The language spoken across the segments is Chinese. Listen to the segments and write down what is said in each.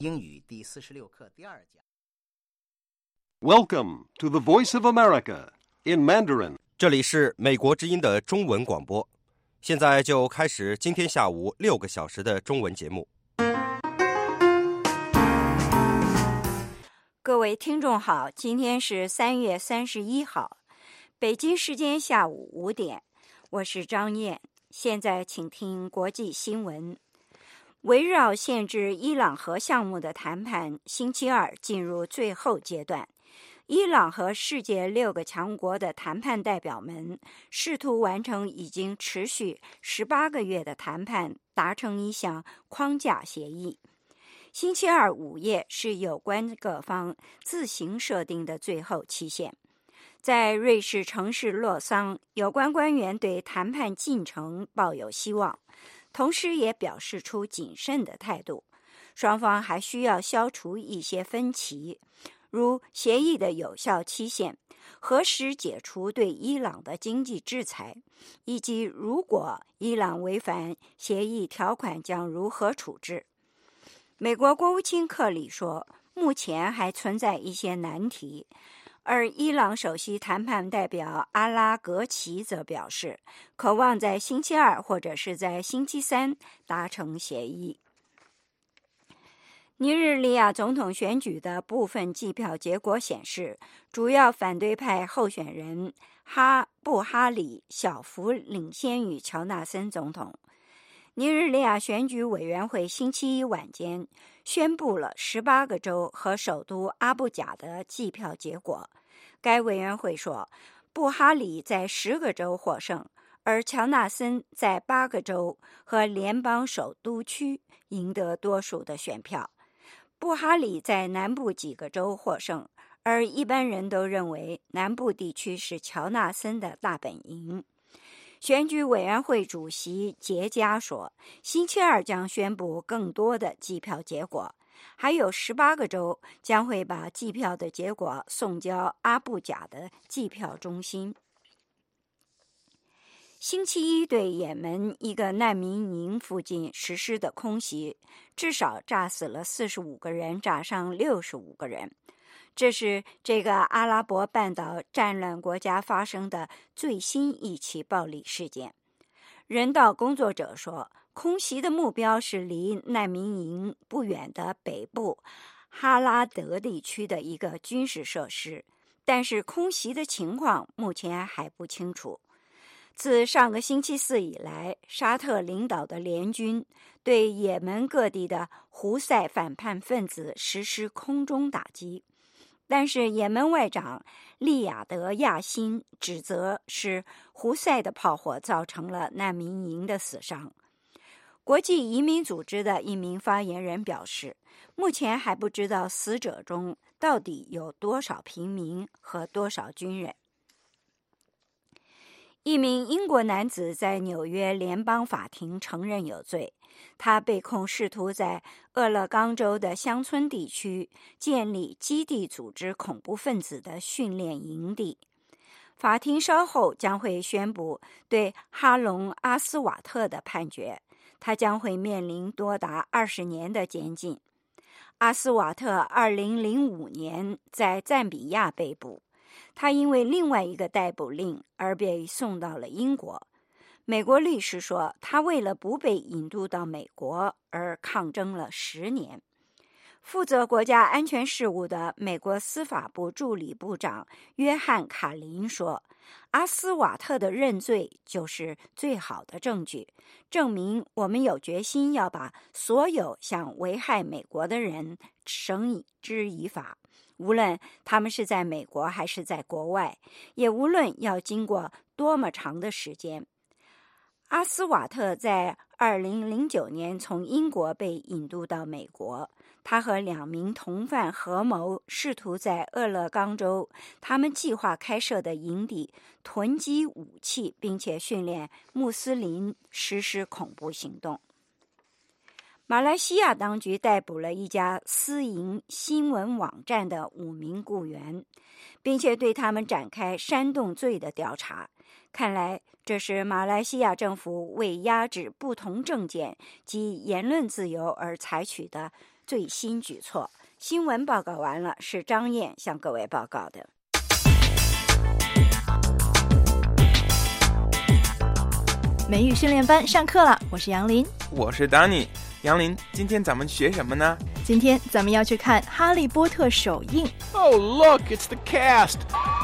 英语第46课第2讲。 Welcome to the Voice of America in Mandarin. 这里是美国之音的中文广播，现在就开始今天下午6个小时的中文节目。 各位听众好，今天是3月31号，北京时间下午5点，我是张燕。现在请听国际新闻。围绕限制伊朗核项目的谈判星期二进入最后阶段。伊朗和世界6个强国的谈判代表们试图完成已经持续18个月的谈判，达成一项框架协议。星期二午夜是有关各方自行设定的最后期限。在瑞士城市洛桑，有关官员对谈判进程抱有希望，同时也表示出谨慎的态度。双方还需要消除一些分歧，如协议的有效期限、何时解除对伊朗的经济制裁，以及如果伊朗违反协议条款将如何处置。美国国务卿克里说，目前还存在一些难题，而伊朗首席谈判代表阿拉格齐则表示，渴望在星期二或者是在星期三达成协议。尼日利亚总统选举的部分计票结果显示，主要反对派候选人布哈里小幅领先于乔纳森总统。尼日利亚选举委员会星期一晚间宣布了18个州和首都阿布贾的计票结果。该委员会说，布哈里在10个州获胜，而乔纳森在8个州和联邦首都区赢得多数的选票。布哈里在南部几个州获胜，而一般人都认为南部地区是乔纳森的大本营。选举委员会主席杰加说，星期二将宣布更多的计票结果，还有18个州将会把计票的结果送交阿布贾的计票中心。星期一对也门一个难民营附近实施的空袭，至少炸死了45个人，炸伤65个人。这是这个阿拉伯半岛战乱国家发生的最新一起暴力事件。人道工作者说，空袭的目标是离难民营不远的北部哈拉德地区的一个军事设施，但是空袭的情况目前还不清楚。自上个星期四以来，沙特领导的联军对也门各地的胡塞反叛分子实施空中打击，但是也门外长利雅得亚辛指责是胡塞的炮火造成了难民营的死伤。国际移民组织的一名发言人表示，目前还不知道死者中到底有多少平民和多少军人。一名英国男子在纽约联邦法庭承认有罪，他被控试图在俄勒冈州的乡村地区建立基地，组织恐怖分子的训练营地。法庭稍后将会宣布对哈隆·阿斯瓦特的判决，他将会面临多达20年的监禁。阿斯瓦特2005年在赞比亚被捕，他因为另外一个逮捕令而被送到了英国。美国律师说，他为了不被引渡到美国而抗争了10年。负责国家安全事务的美国司法部助理部长约翰·卡林说，阿斯瓦特的认罪就是最好的证据，证明我们有决心要把所有想危害美国的人绳之以法，无论他们是在美国还是在国外，也无论要经过多么长的时间。阿斯瓦特在2009年从英国被引渡到美国，他和2名同犯合谋，试图在俄勒冈州他们计划开设的营地囤积武器，并且训练穆斯林实施恐怖行动。马来西亚当局逮捕了一家私营新闻网站的5名雇员，并且对他们展开煽动罪的调查。看来这是马来西亚政府为压制不同政见及言论自由而采取的最新举措。新闻报告完了，是张燕向各位报告的。 美语训练班上课了，我是杨林， 我是 Danny。杨林，今天咱们学什么呢？ 今天咱们要去看《哈利波特》首映。 Oh, look, it's the cast.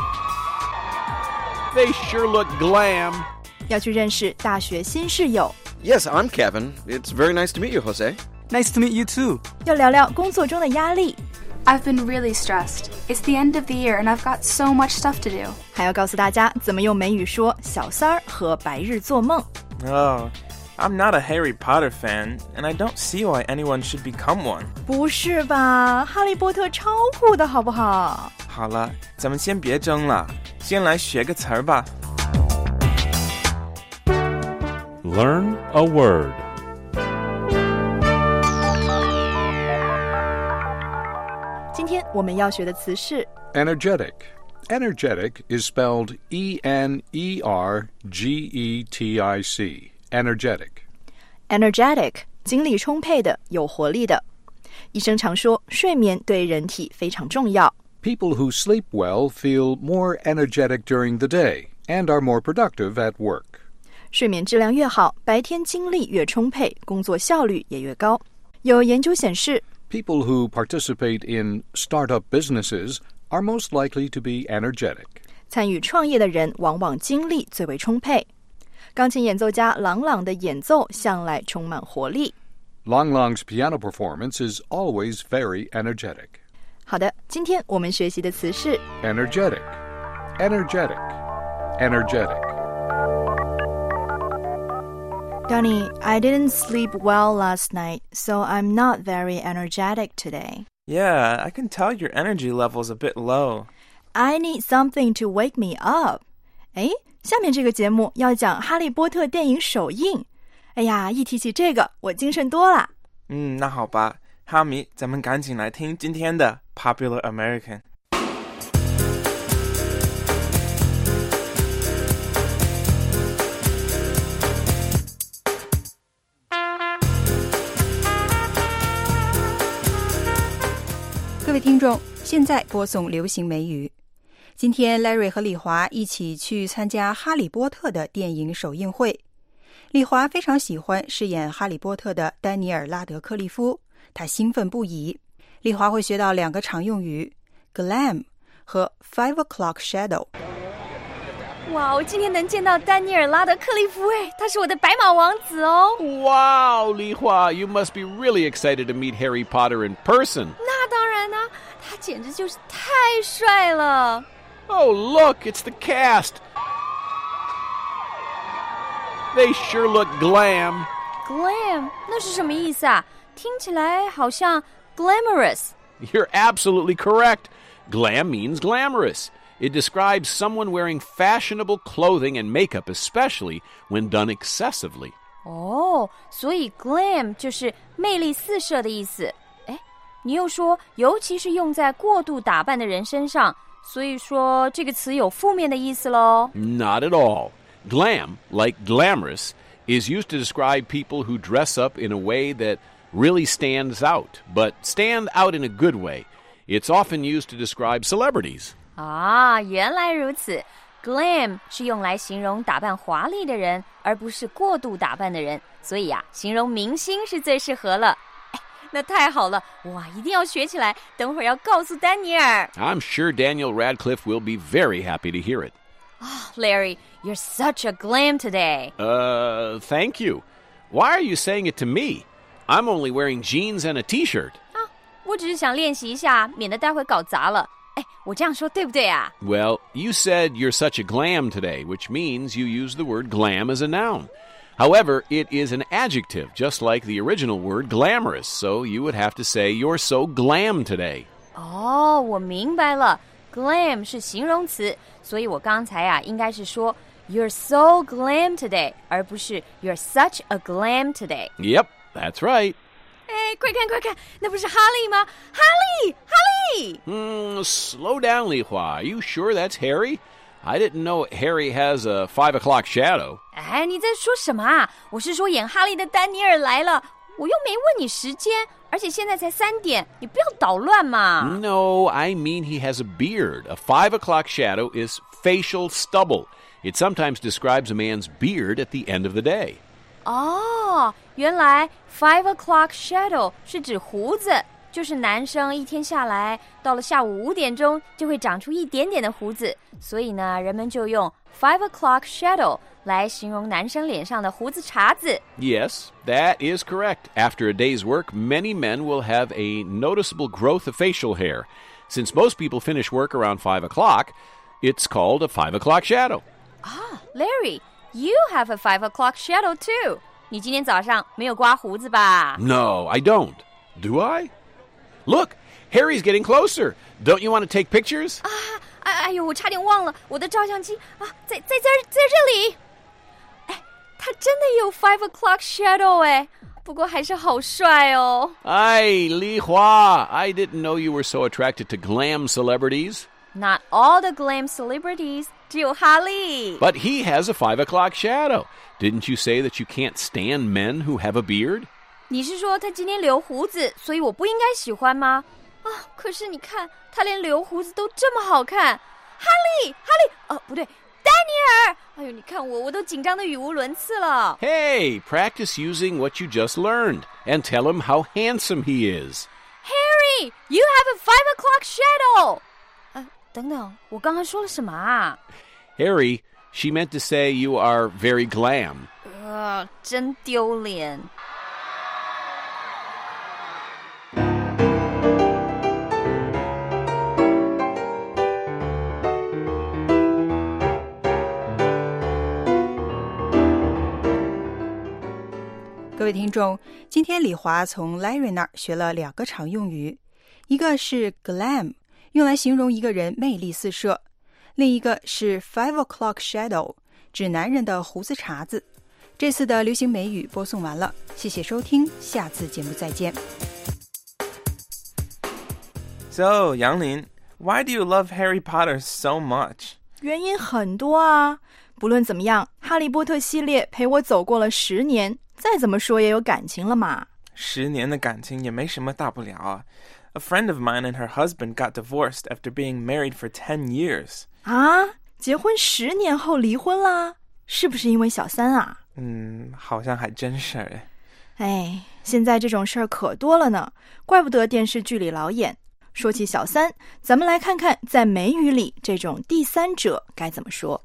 They sure look glam. 要去认识大学新室友。 Yes, I'm Kevin. It's very nice to meet you, Jose. Nice to meet you too. 要聊聊工作中的压力。 I've been really stressed. It's the end of the year and I've got so much stuff to do. 还要告诉大家怎么用美语说小三儿和白日做梦。 Oh, I'm not a Harry Potter fan, and I don't see why anyone should become one. 不是吧？哈利波特超酷的好不好？ 好了，咱们先别争了，先来学个词儿吧。 Learn a word. 今天我们要学的词是 energetic. Energetic is spelled E-N-E-R-G-E-T-I-C. Energetic. energetic 精力充沛的，有活力的。医生常说睡眠对人体非常重要。 People who sleep well feel more energetic during the day and are more productive at work. 睡眠质量越好，白天精力越充沛，工作效率也越高。有研究显示 People who participate in startup businesses are most likely to be energetic. 参与创业的人往往精力最为充沛。钢琴演奏家郎朗的演奏向来充满活力。 Lang Lang's piano performance is always very energetic. 好的，今天我们学习的词是 energetic, energetic, energetic.Danny, I didn't sleep well last night, so I'm not very energetic today. Yeah, I can tell your energy level's a bit low. I need something to wake me up. 哎，下面这个节目要讲哈利波特电影首映。哎呀，一提起这个，我精神多了。 那好吧，哈迷，咱们赶紧来听今天的 Popular American。 各位听众，现在播送流行美语。今天 Larry 和李华一起去参加哈利波特的电影首映会。李华非常喜欢饰演哈利波特的丹尼尔·拉德克利夫，他兴奋不已。李华会学到2个常用语 glam 和 5 o'clock shadow。 哇，我今天能见到丹尼尔·拉德克利夫，他是我的白马王子哦。 Wow, Li Hua, you must be really excited to meet Harry Potter in person. 那当然啊，他简直就是太帅了。 Oh, look, it's the cast. They sure look glam. Glam 那是什么意思啊？听起来好像 glamorous。 You're absolutely correct. Glam means glamorous. It describes someone wearing fashionable clothing and makeup, especially when done excessively. 哦，所以 glam 就是魅力四射的意思。哎，你又说尤其是用在过度打扮的人身上，所以说这个词有负面的意思咯。 Not at all. Glam, like glamorous, is used to describe people who dress up in a way that really stands out, but stand out in a good way. It's often used to describe celebrities. 啊，原来如此。Glam 是用来形容打扮华丽的人，而不是过度打扮的人，所以形容明星是最适合了。哎，那太好了，哇，一定要学起来，等会儿要告诉丹尼尔。 I'm sure Daniel Radcliffe will be very happy to hear it. Larry, you're such a glam today. Thank you. Why are you saying it to me? I'm only wearing jeans and a t-shirt. 我只是想练习一下，免得待会搞砸了。哎，我这样说对不对啊？ Well, you said you're such a glam today, which means you use the word glam as a noun. However, it is an adjective, just like the original word glamorous, so you would have to say you're so glam today. 哦，我明白了。Glam 是形容词，所以我刚才应该是说 You're so glam today， 而不是 You're such a glam today. Yep, that's right. 哎，快看快看，那不是哈利吗？哈利，哈利！ Slow down, Li Hua. Are you sure that's Harry? I didn't know Harry has a 5 o'clock shadow. 哎，你在说什么啊？我是说演哈利的丹尼尔来了，我又没问你时间， 而且现在才3点，你不要捣乱嘛。 No, I mean he has a beard. A 5 o'clock shadow is facial stubble. It sometimes describes a man's beard at the end of the day. 哦，原来 5 o'clock shadow 是指胡子，就是男生一天下来，到了下午5点钟就会长出一点点的胡子，所以呢，人们就用 5 o'clock shadow 来形容男生脸上的胡子茬子。 Yes, that is correct. After a day's work, many men will have a noticeable growth of facial hair. Since most people finish work around 5 o'clock, it's called a 5 o'clock shadow. Ah, Larry, you have a 5 o'clock shadow too. 你今天早上没有刮胡子吧？ No, I don't. Do I? Look, Harry's getting closer. Don't you want to take pictures? 哎呦，我差点忘了，我的照相机啊，在这里。他真的有 5 o'clock shadow 哎，不过还是好帅哦。 Ay, Li Hua, I didn't know you were so attracted to glam celebrities. Not all the glam celebrities, 只有哈利。 But he has a 5 o'clock shadow. Didn't you say that you can't stand men who have a beard? 你是说他今天留胡子，所以我不应该喜欢吗？啊，可是你看，他连留胡子都这么好看。哈利，哦，不对，丹尼尔。哎呦，你看我都紧张的语无伦次了。 Hey, practice using what you just learned and tell him how handsome he is. Harry, you have a 5 o'clock shadow. 等等，我刚刚说了什么啊？ Harry, she meant to say you are very glam. 真丢脸。 各位听众，今天李华从 Larry 那儿学了2个常用语，一个是 glam， 用来形容一个人魅力四射，另一个是 5 o'clock shadow， 指男人的胡子茬子。这次的流行美语播送完了，谢谢收听，下次节目再见。 So, Yanglin, why do you love Harry Potter so much? 原因很多啊，不论怎么样，哈利波特系列陪我走过了10年，再怎么说也有感情了嘛。 10年的感情也没什么大不了啊。A friend of mine and her husband got divorced after being married for 10 years. 啊，结婚10年后离婚啦？是不是因为小三啊？ 好像还真是哎。 哎，现在这种事儿可多了呢，怪不得电视剧里老演。说起小三，咱们来看看在美语里这种第三者该怎么说。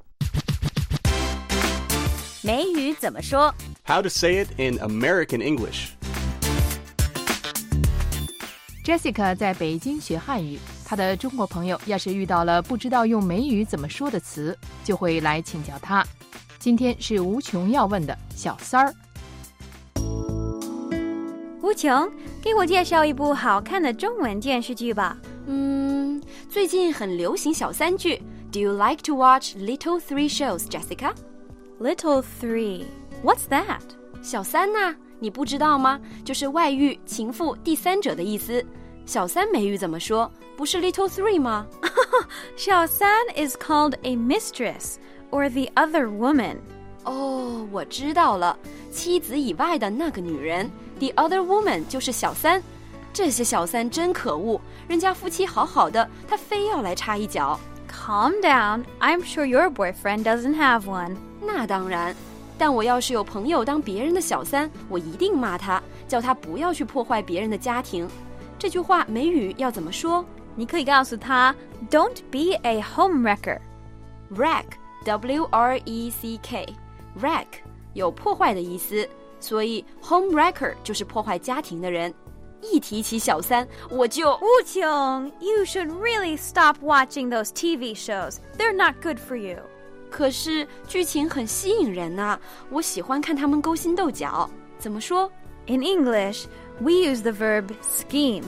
美语怎么说？ How to say it in American English. Jessica 在北京学汉语，她的中国朋友要是遇到了不知道用美语怎么说的词，就会来请教她。今天是无穷要问的小三儿。 无穷，给我介绍一部好看的中文电视剧吧。 最近很流行小三剧。Do you like to watch Little Three shows, Jessica? Little Three, what's that? 小三呐，你不知道吗？就是外遇、情妇、第三者的意思。小三美语怎么说？不是 Little Three 吗？ 小三 is called a mistress or the other woman. 哦，我知道了，妻子以外的那个女人 ，the other woman 就是小三。这些小三真可恶，人家夫妻好好的，他非要来插一脚。 Calm down, I'm sure your boyfriend doesn't have one. 那当然，但我要是有朋友当别人的小三，我一定骂他，叫他不要去破坏别人的家庭。这句话美语要怎么说？ 你可以告诉他 Don't be a homewrecker. Wreck, W-R-E-C-K, wreck 有破坏的意思，所以 homewrecker 就是破坏家庭的人。一提起小三，我就无穷 You should really stop watching those TV shows. They're not good for you. 可是剧情很吸引人啊，我喜欢看他们勾心斗角。怎么说？ In English, we use the verb scheme.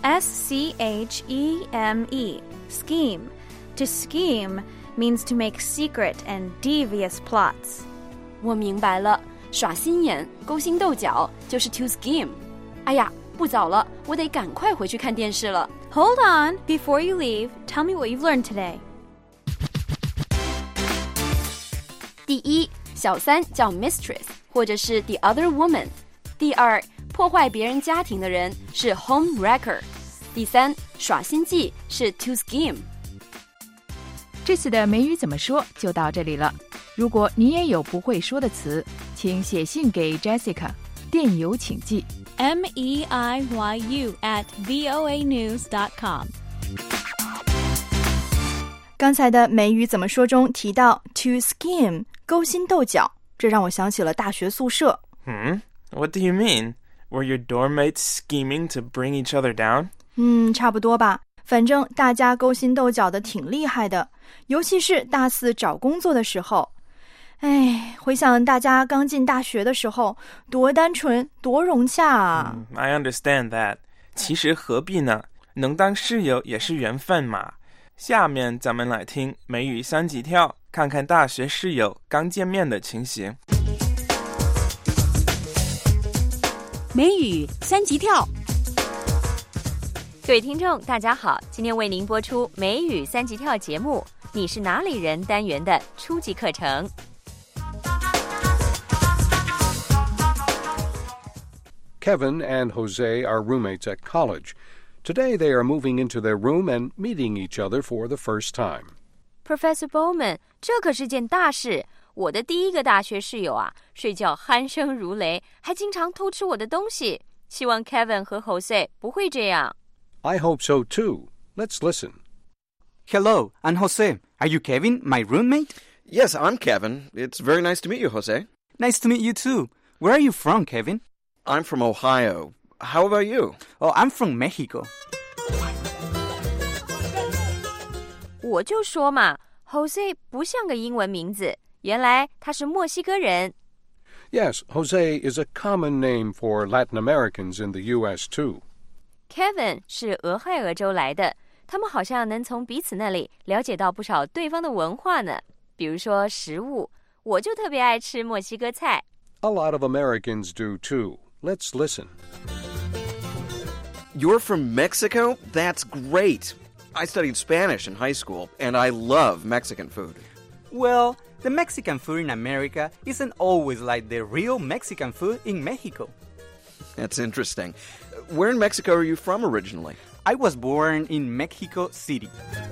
S-C-H-E-M-E. Scheme. To scheme means to make secret and devious plots. 我明白了，耍心眼、勾心斗角就是 to scheme. 哎呀，不早了，我得赶快回去看电视了。 Hold on, before you leave, tell me what you've learned today. 第一，小三叫 mistress 或者是 the other woman。第二， 破坏别人家庭的人是 home wrecker。第3，耍心计是 to scheme。 这次的美语怎么说就到这里了。如果你也有不会说的词，请写信给 Jessica， 电邮请寄 meiyu@voanews.com。 刚才的美语怎么说中提到 to scheme 勾心斗角，这让我想起了大学宿舍。 What do you mean? Were your dorm mates scheming to bring each other down? 差不多吧。反正大家勾心斗角的挺厉害的，尤其是大4找工作的时候。回想大家刚进大学的时候，多单纯，多融洽啊。 I understand that. 其实何必呢？能当室友也是缘分嘛。下面咱们来听美语3级跳，看看大学室友刚见面的情形。 美语3级跳。 各位听众大家好，今天为您播出美语3级跳节目，你是哪里人单元的初级课程。 Kevin and Jose are roommates at college. Today they are moving into their room and meeting each other for the first time. Professor Bowman， 这可是件大事。我的第一个大学室友啊，睡觉鼾声如雷，还经常偷吃我的东西。希望 Kevin 和 Jose 不会这样。 I hope so too. Let's listen. Hello, I'm Jose. Are you Kevin, my roommate? Yes, I'm Kevin. It's very nice to meet you, Jose. Nice to meet you too. Where are you from, Kevin? I'm from Ohio. How about you? Oh, I'm from Mexico. 我就说嘛 ，Jose 不像个英文名字，原来他是墨西哥人。 Yes, Jose is a common name for Latin Americans in the U.S. too. Kevin 是俄亥俄州来的，他们好像能从彼此那里了解到不少对方的文化呢。比如说食物，我就特别爱吃墨西哥菜。 A lot of Americans do too. Let's listen. You're from Mexico? That's great. I studied Spanish in high school, and I love Mexican food. Well, the Mexican food in America isn't always like the real Mexican food in Mexico. That's interesting. Where in Mexico are you from originally? I was born in Mexico City.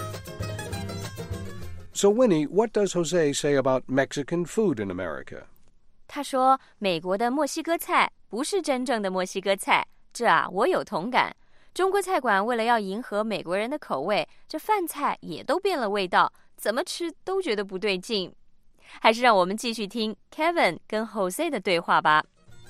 So, Winnie, what does Jose say about Mexican food in America? 他说美国的墨西哥菜不是真正的墨西哥菜，这啊我有同感。中国菜馆为了要迎合美国人的口味，这饭菜也都变了味道，怎么吃都觉得不对劲。还是让我们继续听 Kevin 跟 Jose 的对话吧。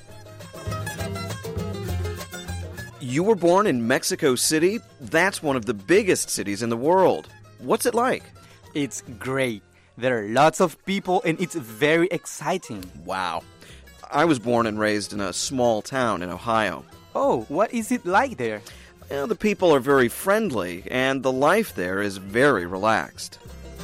You were born in Mexico City? That's one of the biggest cities in the world. What's it like? It's great. There are lots of people and it's very exciting. Wow. I was born and raised in a small town in Ohio. Oh, what is it like there? Well, the people are very friendly and the life there is very relaxed.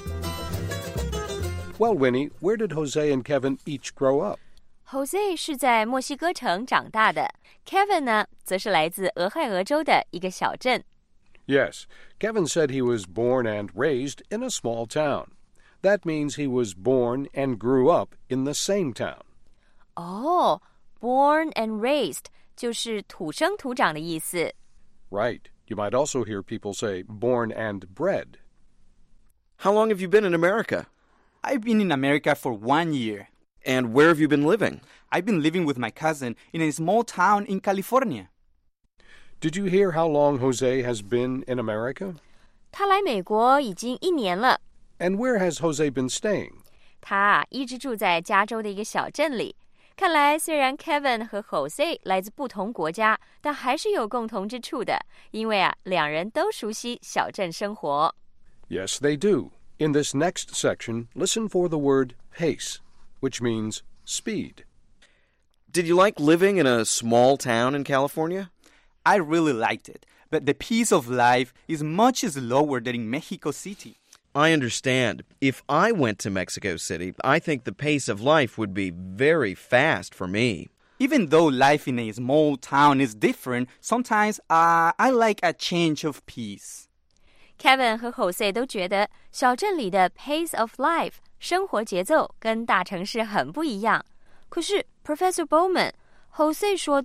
Well, Winnie, where did Jose and Kevin each grow up? Jose 是在墨西哥城长大的 ，Kevin 呢，则是来自俄亥俄州的一个小镇。 Yes, Kevin said he was born and raised in a small town. That means he was born and grew up in the same town. Oh, born and raised 就是土生土长的意思。 Right. You might also hear people say born and bred. How long have you been in America? I've been in America for 1 year. And where have you been living? I've been living with my cousin in a small town in California. Did you hear how long Jose has been in America? 他来美国已经1年了。 And where has Jose been staying? 他一直住在加州的一个小镇里。看来虽然 Kevin 和 Jose 来自不同国家，但还是有共同之处的，因为啊，两人都熟悉小镇生活。 Yes, they do. In this next section, listen for the word pace, which means speed. Did you like living in a small town in California? I really liked it, but the pace of life is much slower than in Mexico City. I understand. If I went to Mexico City, I think the pace of life would be very fast for me. Even though life in a small town is different, sometimes I like a change of pace. Kevin 和 Jose 都觉得小镇里的 pace of life 生活节奏跟大城市很不一样。可是 Professor Bowman，Jose 说的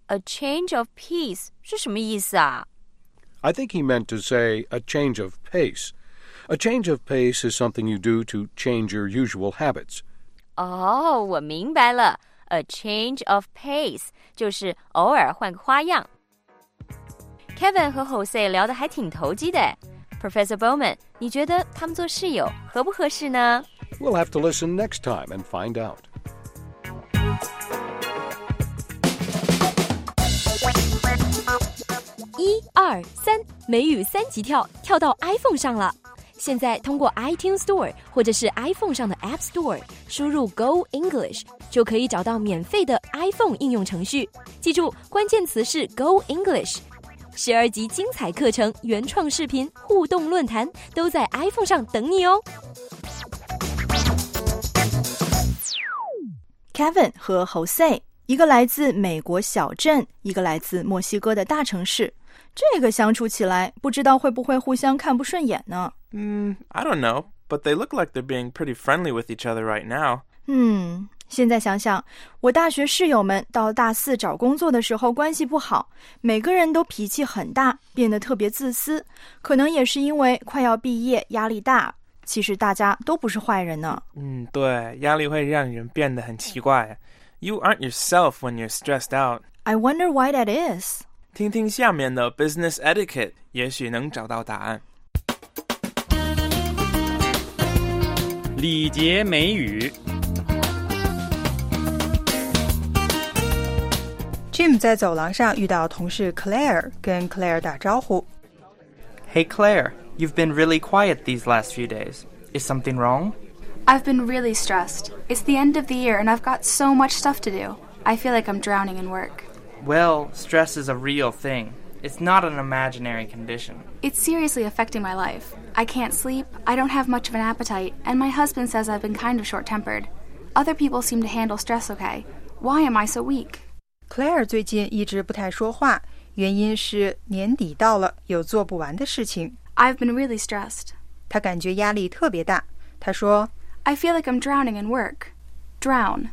A change of pace 是什么意思啊？ I think he meant to say a change of pace. A change of pace is something you do to change your usual habits. 哦，我明白了。A change of pace 就是偶尔换个花样。Kevin 和 Jose 聊得还挺投机的。Professor Bowman， 你觉得他们做室友合不合适呢？ We'll have to listen next time and find out. 1、2、3，美语3级跳，跳到 iPhone 上了。现在通过 iTunes Store 或者是 iPhone 上的 App Store 输入 Go English 就可以找到免费的 iPhone 应用程序。记住，关键词是 Go English。12集精彩课程、原创视频、互动论坛都在 iPhone 上等你哦。 Kevin 和 Jose， 一个来自美国小镇，一个来自墨西哥的大城市。这个相处起来，不知道会不会互相看不顺眼呢 ？I don't know, but they look like they're being pretty friendly with each other right now. 现在想想，我大学室友们到大4找工作的时候关系不好，每个人都脾气很大，变得特别自私，可能也是因为快要毕业，压力大。其实大家都不是坏人呢。 对，压力会让人变得很奇怪。You aren't yourself when you're stressed out. I wonder why that is. 听听下面的 business etiquette， 也许能找到答案。 礼节美语。 Jim 在走廊上遇到同事 Claire， 跟 Claire 打招呼。 Hey Claire, you've been really quiet these last few days. Is something wrong? I've been really stressed. It's the end of the year and I've got so much stuff to do. I feel like I'm drowning in work. Well, stress is a real thing. It's not an imaginary condition. It's seriously affecting my life. I can't sleep, I don't have much of an appetite, and my husband says I've been kind of short-tempered. Other people seem to handle stress okay. Why am I so weak? Claire 最近一直不太说话，原因是年底到了，有做不完的事情。 I've been really stressed. 她感觉压力特别大。她说 I feel like I'm drowning in work. Drown.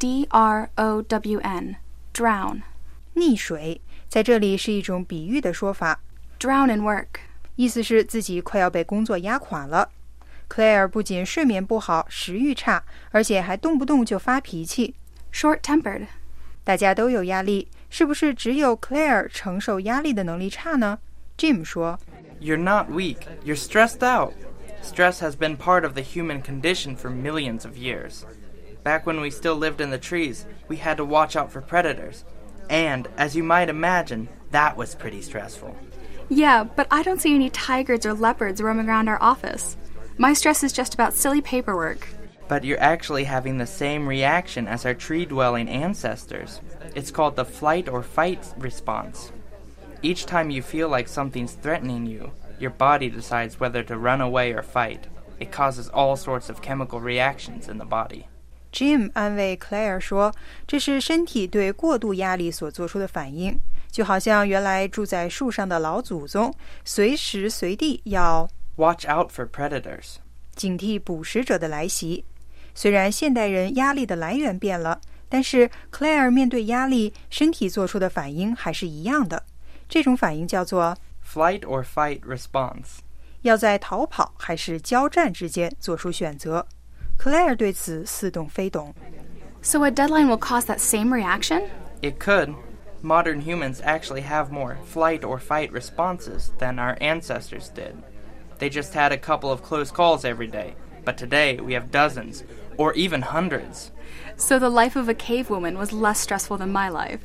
D-R-O-W-N. Drown. 溺水在这里是一种比喻的说法。 Drown in work. 意思是自己快要被工作压垮了。Claire 不仅睡眠不好，食欲差，而且还动不动就发脾气。 Short-tempered. 大家都有压力，是不是只有 Claire 承受压力的能力差呢？ Jim 说 You're not weak. You're stressed out. Stress has been part of the human condition for millions of years. Back when we still lived in the trees, we had to watch out for predators. And, as you might imagine, that was pretty stressful. Yeah, but I don't see any tigers or leopards roaming around our office. My stress is just about silly paperwork. But you're actually having the same reaction as our tree-dwelling ancestors. It's called the flight or fight response. Each time you feel like something's threatening you, your body decides whether to run away or fight. It causes all sorts of chemical reactions in the body. Jim 安慰 Claire 说，这是身体对过度压力所做出的反应，就好像原来住在树上的老祖宗，随时随地要 watch out for predators， 警惕捕食者的来袭。虽然现代人压力的来源变了，但是 Claire 面对压力，身体做出的反应还是一样的。这种反应叫做 flight or fight response， 要在逃跑还是交战之间做出选择。Claire 对此似懂非懂。 So a deadline will cause that same reaction? It could. Modern humans actually have more flight or fight responses than our ancestors did. They just had a couple of close calls every day, but today we have dozens, or even hundreds. So the life of a cave woman was less stressful than my life.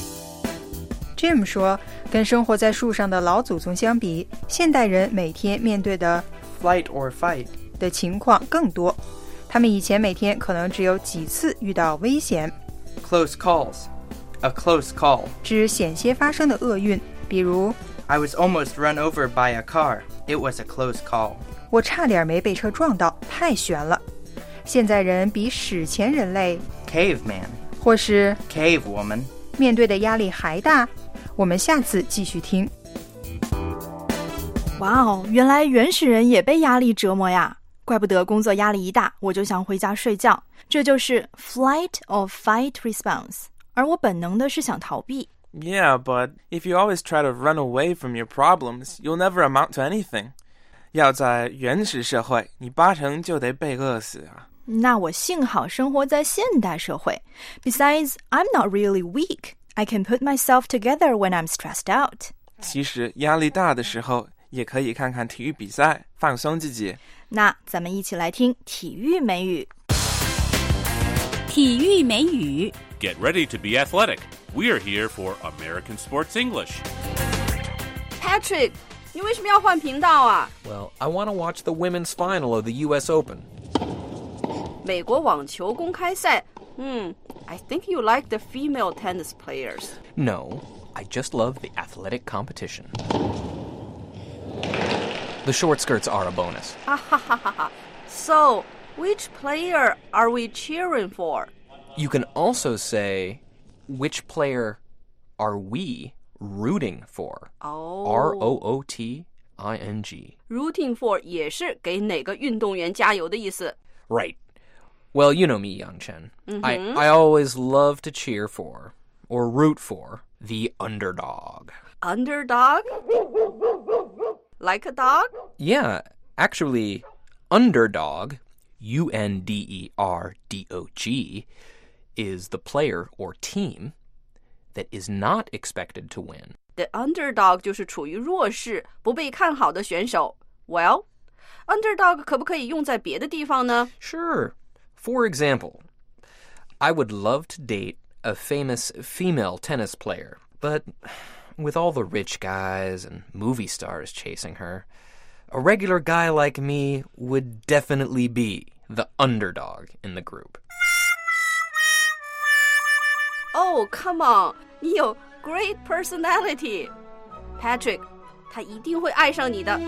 Jim 说，跟生活在树上的老祖宗相比，现代人每天面对的 flight or fight 的情况更多。他们以前每天可能只有几次遇到危险。 Close calls. A close call. 指险些发生的厄运，比如 I was almost run over by a car. It was a close call. 我差点没被车撞到，太悬了。现在人比史前人类 Caveman 或是 Cave woman 面对的压力还大。我们下次继续听。 哇哦，原来原始人也被压力折磨呀！怪不得工作压力一大，我就想回家睡觉。这就是 flight or fight response， 而我本能的是想逃避。 Yeah, but if you always try to run away from your problems, you'll never amount to anything. 要在原始社会，你80%就得被饿死啊。 那我幸好生活在现代社会。Besides, I'm not really weak. I can put myself together when I'm stressed out. 其实压力大的时候，也可以看看体育比赛，放松自己。 那咱们一起来听体育美语。 体育美语 Get ready to be athletic. We're here for American Sports English. Patrick, 你为什么要换频道啊？ Well, I want to watch the women's final of the U.S. Open. 美国网球公开赛I think you like the female tennis players. No, I just love the athletic competition. The short skirts are a bonus. So, which player are we cheering for? You can also say, which player are we rooting for? R-O-O-T-I-N-G. Rooting for 也是给哪个运动员加油的意思。 Right. Well, you know me, Yang Chen. I always love to cheer for, or root for, the underdog. Underdog? Like a dog? Yeah, actually, underdog, U-N-D-E-R-D-O-G, is the player or team that is not expected to win. The underdog 就是处于弱势、不被看好的选手。Well, underdog 可不可以用在别的地方呢？ Sure. For example, I would love to date a famous female tennis player, but with all the rich guys and movie stars chasing her, a regular guy like me would definitely be the underdog in the group. Oh, come on. 你有 great personality. Patrick, 他一定会爱上你的。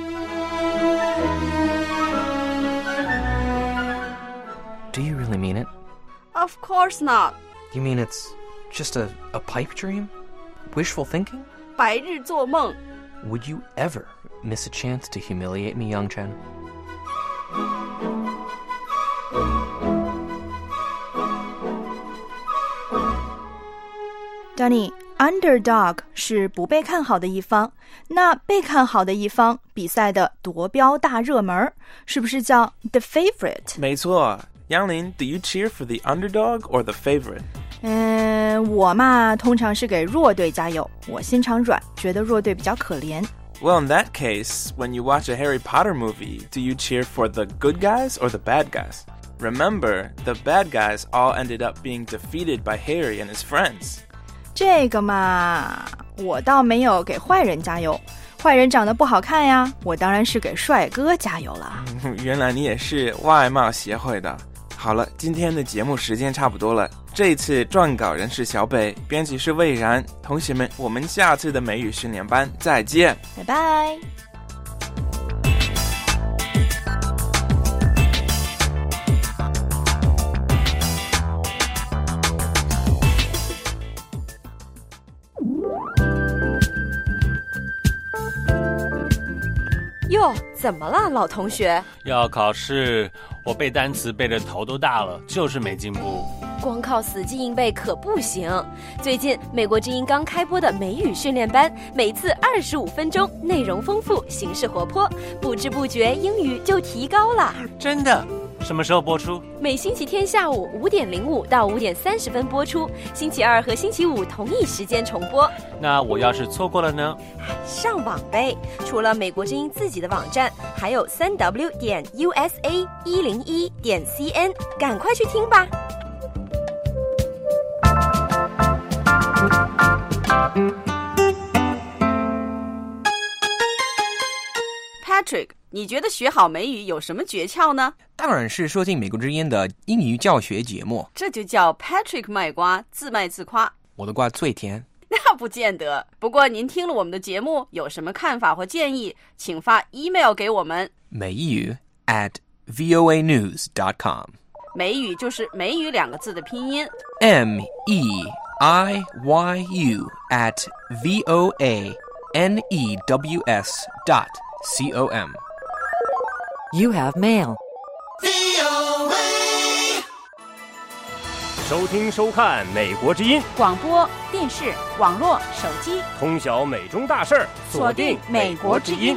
Do you really mean it? Of course not. You mean it's just a pipe dream? Wishful thinking? 白日做梦。 Would you ever miss a chance to humiliate me, Yang Chen? Danny, underdog 是不被看好的一方，那被看好的一方比赛的夺标大热门，是不是叫 the favorite? 没错。杨林 do you cheer for the underdog or the favorite? 我嘛通常是给弱队加油，我心肠软，觉得弱队比较可怜。 Well, in that case, when you watch a Harry Potter movie, do you cheer for the good guys or the bad guys? Remember, the bad guys all ended up being defeated by Harry and his friends. 这个嘛，我倒没有给坏人加油，坏人长得不好看呀，我当然是给帅哥加油了。 原来你也是外貌协会的。好了，今天的节目时间差不多了。这一次撰稿人是小北，编辑是魏然。同学们，我们下次的美语训练班再见， 拜拜。 哟，怎么了，老同学？ 要考试，我背单词背得头都大了，就是没进步。 光靠死记硬背可不行。最近美国之音刚开播的美语训练班，每次25分钟，内容丰富，形式活泼，不知不觉英语就提高了。 真的？什么时候播出？ 每星期天下午5点05到5点30分播出，星期二和星期五同一时间重播。 那我要是错过了呢？ 上网呗，除了美国之音自己的网站，还有3w.usa101.cn， 赶快去听吧。Patrick， 你觉得学好美语有什么诀窍呢？ 当然是收听美国之音的英语教学节目。 这就叫 Patrick 卖瓜，自卖自夸。 我的瓜最甜。 那不见得。不过您听了我们的节目，有什么看法或建议，请发 email 给我们。 美语 @voanews.com。 美语就是美语2个字的拼音。 MEIYU@voanews.com. You have mail. 收听收看美国之音广播电视、网络、手机， 通晓美中大事， 锁定美国之音。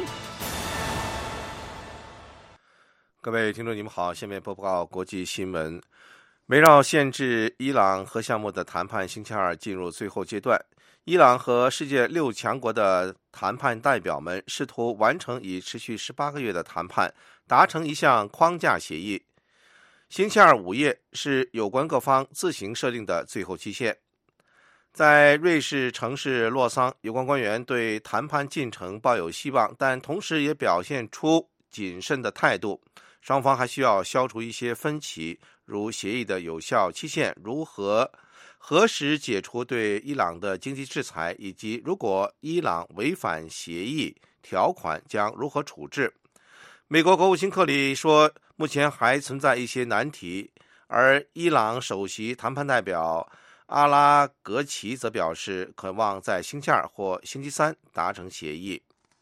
各位听众，你们好，下面播报国际新闻。围绕限制伊朗核项目的谈判星期二进入最后阶段，伊朗和世界6强国的谈判代表们试图完成已持续18个月的谈判，达成一项框架协议。星期二午夜是有关各方自行设定的最后期限。在瑞士城市洛桑，有关官员对谈判进程抱有希望，但同时也表现出谨慎的态度。双方还需要消除一些分歧，如协议的有效期限、何时解除对伊朗的经济制裁，以及如果伊朗违反协议条款将如何处置。美国国务卿克里说，目前还存在一些难题，而伊朗首席谈判代表阿拉格齐则表示，渴望在星期二或星期三达成协议。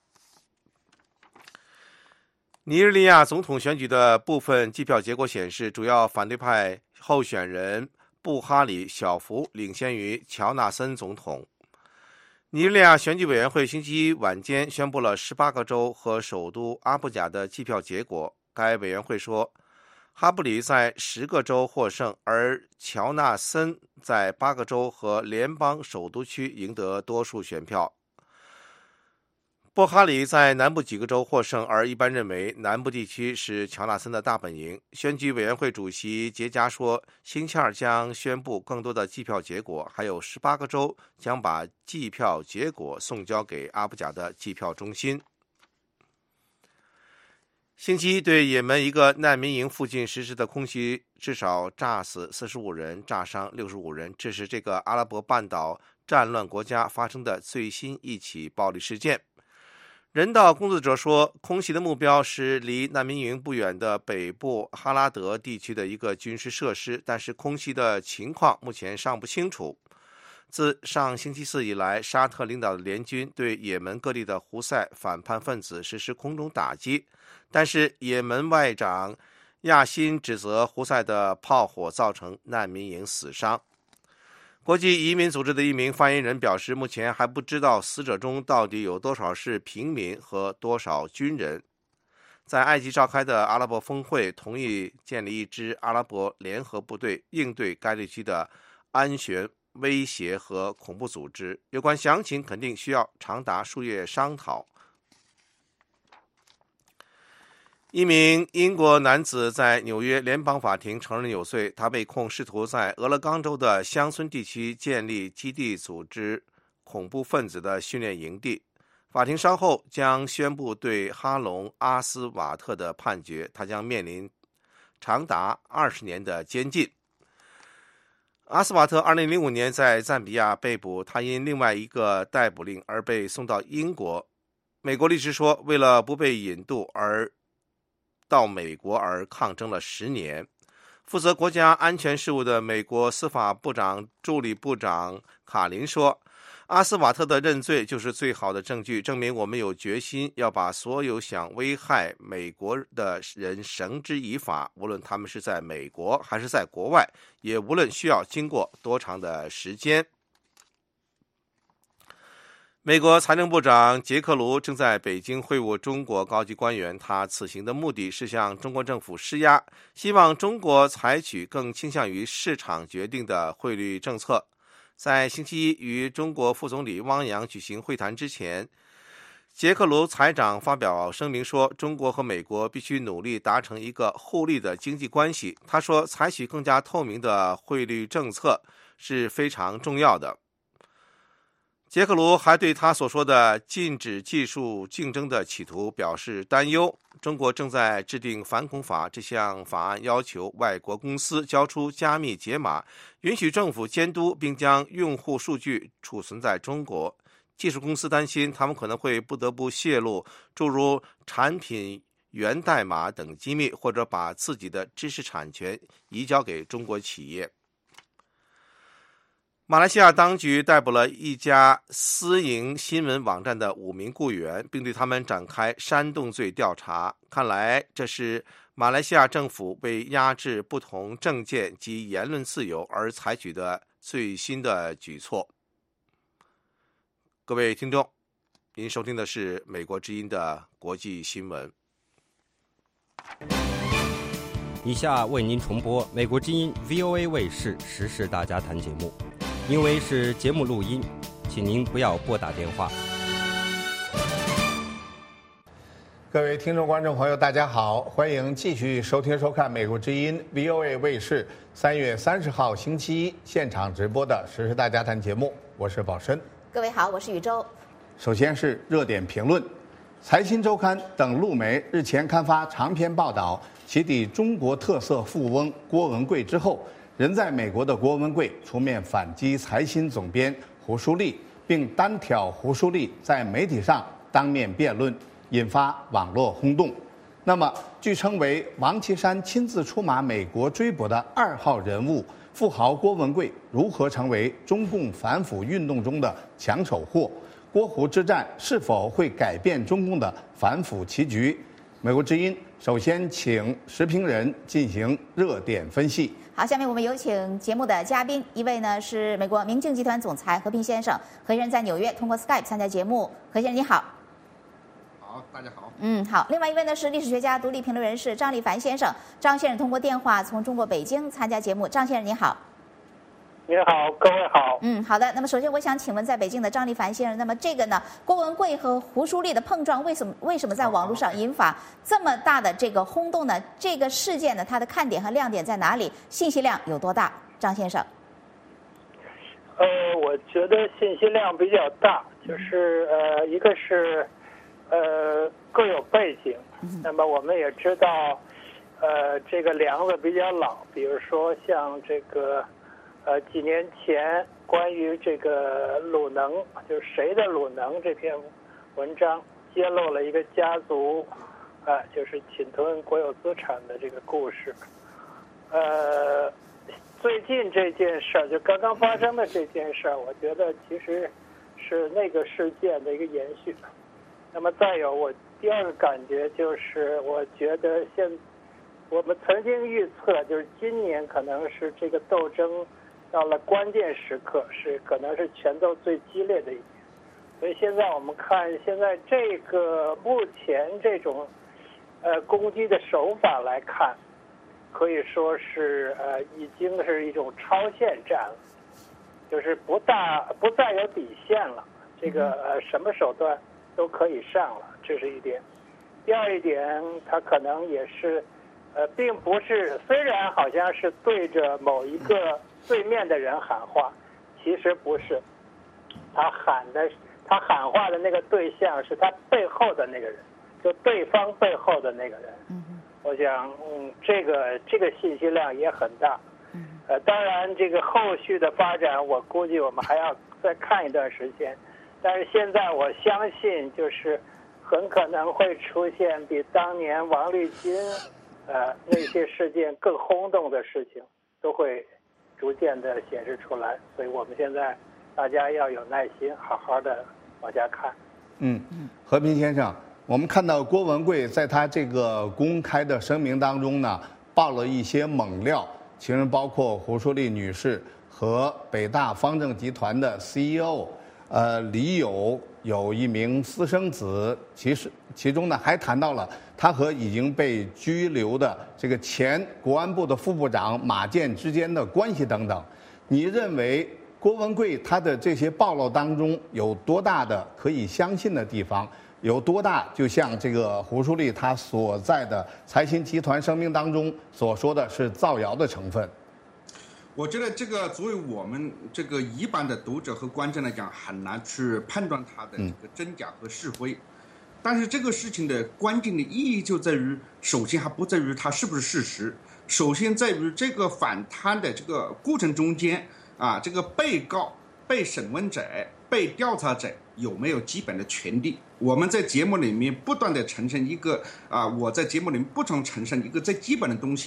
尼日利亚总统选举的部分计票结果显示，主要反对派候选人布哈里小幅领先于乔纳森总统。尼日利亚选举委员会星期一晚间宣布了18个州和首都阿布贾的计票结果。该委员会说，哈布里在10个州获胜，而乔纳森在8个州和联邦首都区赢得多数选票。布哈里在南部几个州获胜，而一般认为南部地区是乔纳森的大本营。选举委员会主席杰加说，星期二将宣布更多的计票结果，还有18个州将把计票结果送交给阿布贾的计票中心。星期一对也门一个难民营附近实施的空袭，至少炸死45人，炸伤65人。这是这个阿拉伯半岛战乱国家发生的最新一起暴力事件。人道工作者说，空袭的目标是离难民营不远的北部哈拉德地区的一个军事设施，但是空袭的情况目前尚不清楚。自上星期四以来，沙特领导的联军对也门各地的胡塞反叛分子实施空中打击，但是也门外长亚辛指责胡塞的炮火造成难民营死伤。国际移民组织的一名发言人表示，目前还不知道死者中到底有多少是平民和多少军人。在埃及召开的阿拉伯峰会同意建立一支阿拉伯联合部队，应对该地区的安全威胁和恐怖组织。有关详情肯定需要长达数月商讨。一名英国男子在纽约联邦法庭承认有罪，他被控试图在俄勒冈州的乡村地区建立基地，组织恐怖分子的训练营地。法庭稍后将宣布对哈隆·阿斯瓦特的判决，他将面临长达20年的监禁。阿斯瓦特2005年在赞比亚被捕，他因另外一个逮捕令而被送到英国。美国律师说，为了不被引渡而到美国而抗争了10年。负责国家安全事务的美国司法部长助理部长卡林说，阿斯瓦特的认罪就是最好的证据，证明我们有决心要把所有想危害美国的人绳之以法，无论他们是在美国还是在国外，也无论需要经过多长的时间。美国财政部长杰克卢正在北京会晤中国高级官员，他此行的目的是向中国政府施压，希望中国采取更倾向于市场决定的汇率政策。在星期一与中国副总理汪洋举行会谈之前，杰克卢财长发表声明说，中国和美国必须努力达成一个互利的经济关系。他说，采取更加透明的汇率政策是非常重要的。杰克卢还对他所说的禁止技术竞争的企图表示担忧。中国正在制定反恐法，这项法案要求外国公司交出加密解码，允许政府监督，并将用户数据储存在中国。技术公司担心他们可能会不得不泄露诸如产品源代码等机密，或者把自己的知识产权移交给中国企业。 马来西亚当局逮捕了一家私营新闻网站的5名雇员，并对他们展开煽动罪调查。看来这是马来西亚政府为压制不同政见及言论自由而采取的最新的举措。各位听众，您收听的是美国之音的国际新闻。 以下为您重播美国之音 VOA 卫视时事大家谈节目。因为是节目录音，请您不要拨打电话。 各位听众观众朋友大家好，欢迎继续收听收看美国之音 VOA 卫视3月30号星期一现场直播的时事大家谈节目，我是宝申。 各位好，我是宇宙。 首先是热点评论。财新周刊等路媒日前刊发长篇报道，起底中国特色富翁郭文贵之后，人在美国的郭文贵出面反击财新总编胡舒立，并单挑胡舒立在媒体上当面辩论，引发网络轰动。那么，据称为王岐山亲自出马美国追捕的2号人物富豪郭文贵，如何成为中共反腐运动中的抢手货？郭胡之战是否会改变中共的反腐棋局？美国之音首先请时评人进行热点分析。 好，下面我们有请节目的嘉宾，一位呢是美国明镜集团总裁何平先生，何先生在纽约通过 Skype 参加节目。何先生你好。 好，大家好。 好。另外一位呢是历史学家、独立评论人士张立凡先生，张先生通过电话从中国北京参加节目。张先生你好。 你好，各位好。 好的。那么首先我想请问，在北京的张立凡先生，那么这个呢，郭文贵和胡舒立的碰撞，为什么在网络上引发这么大的这个轰动呢？这个事件呢，它的看点和亮点在哪里？信息量有多大？张先生。 我觉得信息量比较大，就是一个是各有背景。那么我们也知道，这个梁子比较老，比如说像这个。几年前关于这个鲁能，就是谁的鲁能这篇文章揭露了一个家族，就是侵吞国有资产的这个故事。最近这件事儿，就刚刚发生的这件事儿，我觉得其实是那个事件的一个延续。那么再有，我第二个感觉就是，我觉得我们曾经预测，就是今年可能是这个斗争到了关键时刻，可能是拳斗最激烈的一年。所以现在我们看，现在这个目前这种攻击的手法来看，可以说是已经是一种超限战了，就是不再有底线了。这个什么手段都可以上了，这是一点。第二一点，它可能也是并不是，虽然好像是对着某一个对面的人喊话，其实不是，他喊话的那个对象是他背后的那个人，就对方背后的那个人。我想，这个信息量也很大。当然这个后续的发展，我估计我们还要再看一段时间。但是现在我相信，就是很可能会出现比当年王立军那些事件更轰动的事情，都会逐渐的显示出来。所以我们现在大家要有耐心，好好的往下看。 和平先生，我们看到郭文贵在他这个公开的声明当中呢，爆了一些猛料，其中包括胡舒立女士和北大方正集团的 CEO， 李有一名私生子，其中呢还谈到了他和已经被拘留的这个前国安部的副部长马建之间的关系等等。你认为郭文贵他的这些暴露当中有多大的可以相信的地方？有多大就像这个胡舒立他所在的财新集团声明当中所说的是造谣的成分？ 我觉得这个作为我们这个一般的读者和观众来讲，很难去判断它的这个真假和是非。但是这个事情的关键的意义就在于，首先还不在于它是不是事实，首先在于这个反贪的这个过程中间这个被告、被审问者、被调查者有没有基本的权利。我们在节目里面不断的呈现一个我在节目里面不常呈现一个最基本的东西，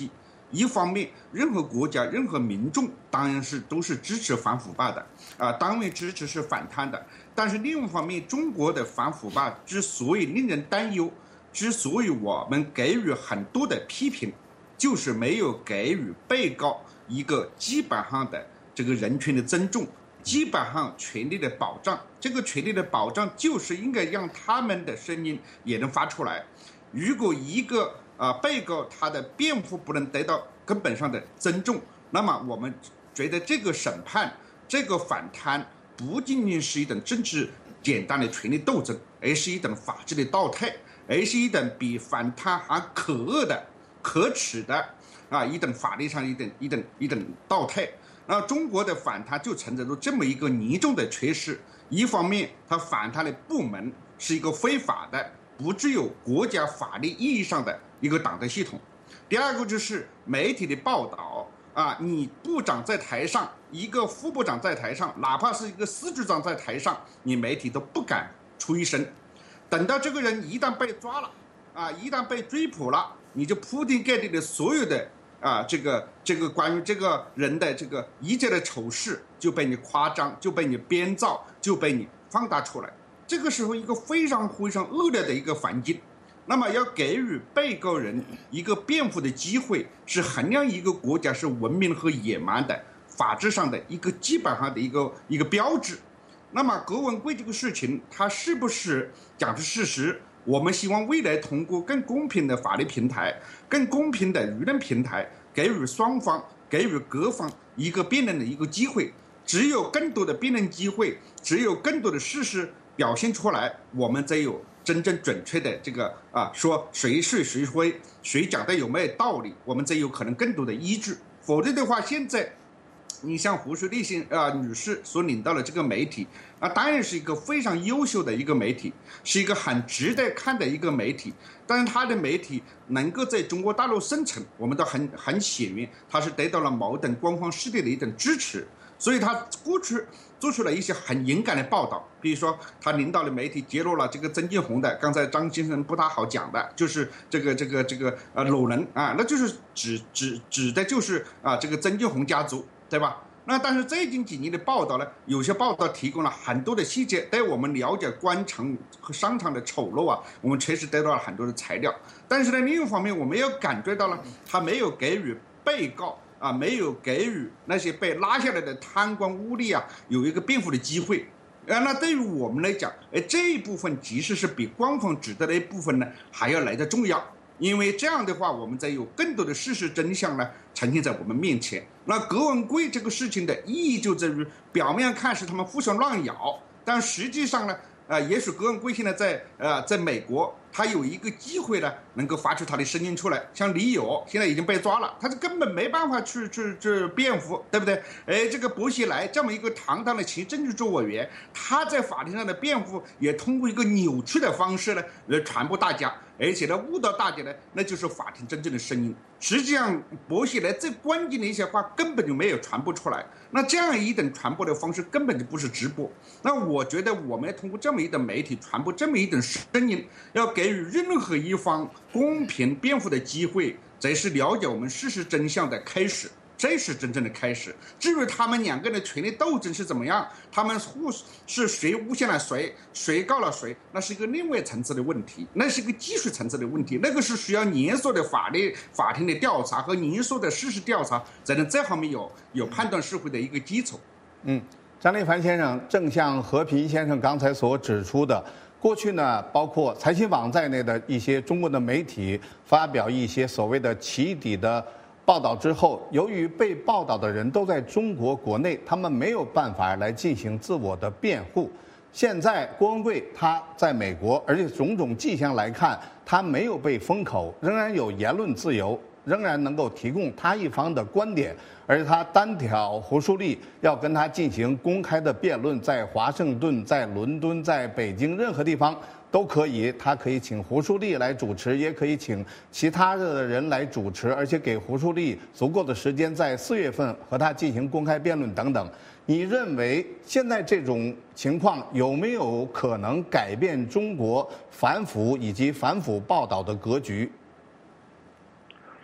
一方面，任何国家、任何民众当然都是支持反腐败的，当然支持是反贪的。但是另一方面，中国的反腐败之所以令人担忧，之所以我们给予很多的批评，就是没有给予被告一个基本上的这个人权的尊重，基本上权利的保障。这个权利的保障就是应该让他们的声音也能发出来。如果一个被告他的辩护不能得到根本上的尊重，那么我们觉得这个审判、这个反贪不仅仅是一种政治简单的权力斗争，而是一种法治的倒退，而是一种比反贪还可恶的、可耻的一种法律上一种倒退。那中国的反贪就存在着这么一个严重的缺失。一方面，它反贪的部门是一个非法的，不具有国家法律意义上的一个党的系统。第二个就是媒体的报道你部长在台上，一个副部长在台上，哪怕是一个司局长在台上，你媒体都不敢出一声。等到这个人一旦被抓了一旦被追捕了，你就铺天盖地的所有的这个关于这个人的这个一切的丑事就被你夸张，就被你编造，就被你放大出来。这个时候一个非常非常恶劣的一个环境。那么要给予被告人一个辩护的机会，是衡量一个国家是文明和野蛮的法治上的一个基本上的一个标志。那么郭文贵这个事情，他是不是讲的事实？我们希望未来通过更公平的法律平台、更公平的舆论平台，给予双方、给予各方一个辩论的一个机会。只有更多的辩论机会，只有更多的事实表现出来，我们才有真正准确的这个说谁是谁非，谁讲的有没有道理，我们才有可能更多的依据。否则的话，现在你像胡淑丽女士所领到的这个媒体当然是一个非常优秀的一个媒体，是一个很值得看的一个媒体。但是它的媒体能够在中国大陆生存，我们都很显明，它是得到了某等官方势力的一种支持。所以他过去做出了一些很勇敢的报道，比如说他领导的媒体揭露了这个曾庆红的，刚才张先生不大好讲的，就是这个掳人那就是指的就是这个曾庆红家族，对吧？那但是最近几年的报道呢，有些报道提供了很多的细节，对我们了解官场和商场的丑陋我们确实得到了很多的材料。但是呢，另一方面我们又感觉到了他没有给予被告没有给予那些被拉下来的贪官污吏有一个辩护的机会。那对于我们来讲，这一部分其实是比官方指的那一部分呢还要来得重要。因为这样的话，我们才有更多的事实真相呢呈现在我们面前。那郭文贵这个事情的意义就在于，表面看是他们互相乱咬，但实际上呢也许郭文贵现在在美国，他有一个机会呢，能够发出他的声音出来。像李友现在已经被抓了，他是根本没办法去辩护，对不对？这个薄熙来这么一个堂堂的前政治组委员，他在法庭上的辩护也通过一个扭曲的方式呢来传播大家，而且呢误导大家呢，那就是法庭真正的声音。实际上薄熙来最关键的一些话根本就没有传播出来，那这样一种传播的方式根本就不是直播。那我觉得我们要通过这么一种媒体传播这么一种声音，要给予任何一方公平辩护的机会，才是了解我们事实真相的开始，这是真正的开始。至于他们两个人的权力斗争是怎么样，他们是谁诬陷了谁，谁告了谁，那是一个另外层次的问题，那是一个技术层次的问题，那个是需要严肃的法庭的调查和严肃的事实调查，才能这方面有判断是非的一个基础。 张立凡先生，正像和平先生刚才所指出的，过去呢，包括财新网在内的一些中国的媒体发表一些所谓的起底的报道之后，由于被报道的人都在中国国内，他们没有办法来进行自我的辩护。现在郭文贵他在美国，而且种种迹象来看，他没有被封口，仍然有言论自由，仍然能够提供他一方的观点，而且他单挑胡淑丽，要跟他进行公开的辩论，在华盛顿、在伦敦、在北京任何地方都可以，他可以请胡淑丽来主持，也可以请其他的人来主持，而且给胡淑丽足够的时间，在4月份和他进行公开辩论等等。你认为现在这种情况有没有可能改变中国反腐以及反腐报道的格局？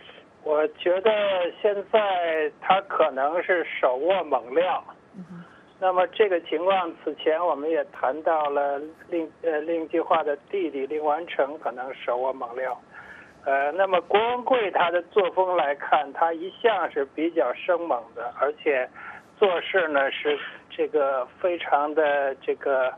我觉得现在他可能是手握猛料。那么这个情况，此前我们也谈到了令计划的弟弟令完成可能手握猛料。那么郭文贵他的作风来看，他一向是比较生猛的，而且做事呢是这个非常的这个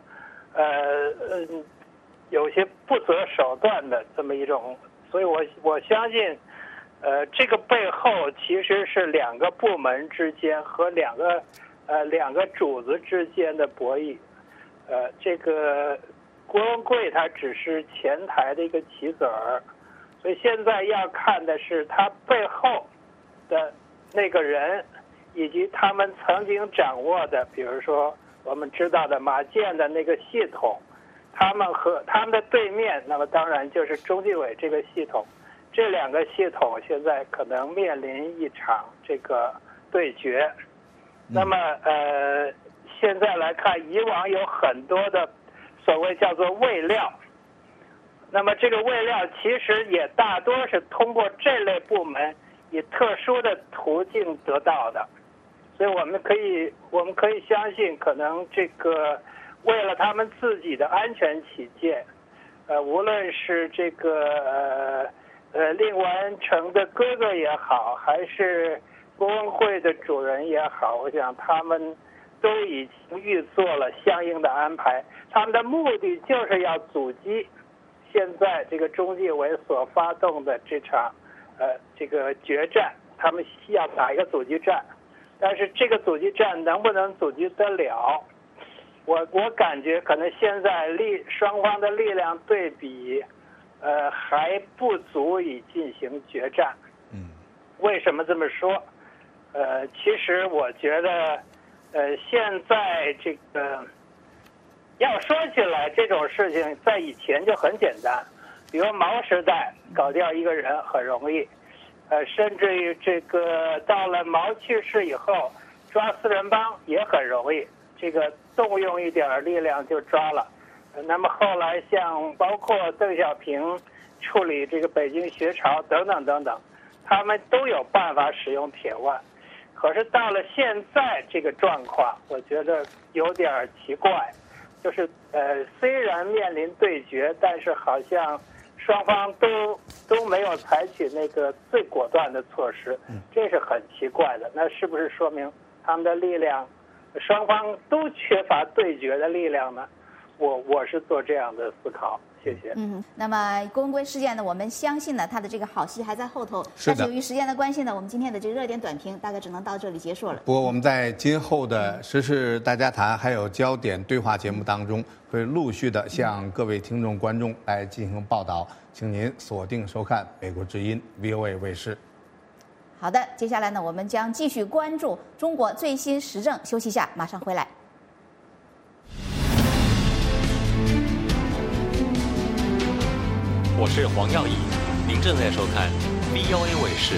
有些不择手段的这么一种，所以我相信，这个背后其实是两个部门之间和两个主子之间的博弈。这个郭文贵他只是前台的一个棋子儿。所以现在要看的是他背后的那个人，以及他们曾经掌握的，比如说我们知道的马建的那个系统，他们和他们的对面，那么当然就是中纪委这个系统，这两个系统现在可能面临一场这个对决。那么现在来看，以往有很多的所谓叫做未料。那么这个未料其实也大多是通过这类部门以特殊的途径得到的，所以我们可以相信，可能这个为了他们自己的安全起见，无论是这个令完成的哥哥也好，还是郭文贵的主人也好，我想他们都已经预做了相应的安排，他们的目的就是要阻击现在这个中纪委所发动的这场这个决战，他们要打一个阻击战，但是这个阻击战能不能阻击得了，我感觉可能现在双方的力量对比还不足以进行决战。为什么这么说？其实我觉得现在这个要说起来，这种事情在以前就很简单，比如毛时代搞掉一个人很容易，甚至于这个到了毛去世以后，抓四人帮也很容易，这个动用一点力量就抓了。那么后来像包括邓小平处理这个北京学潮等等等等，他们都有办法使用铁腕。可是到了现在这个状况，我觉得有点奇怪。就是虽然面临对决，但是好像双方都没有采取那个最果断的措施，这是很奇怪的。那是不是说明他们的力量，双方都缺乏对决的力量呢？我是做这样的思考。谢谢。 那么郭文贵事件呢，我们相信呢，他的这个好戏还在后头。但是由于时间的关系呢，我们今天的这个热点短评大概只能到这里结束了。 不过我们在今后的时事大家谈还有焦点对话节目当中，会陆续的向各位听众观众来进行报道，请您锁定收看美国之音 VOA 卫视。 好的，接下来呢，我们将继续关注中国最新时政。休息一下，马上回来。 我是黄耀义，您正在收看 VOA 卫视。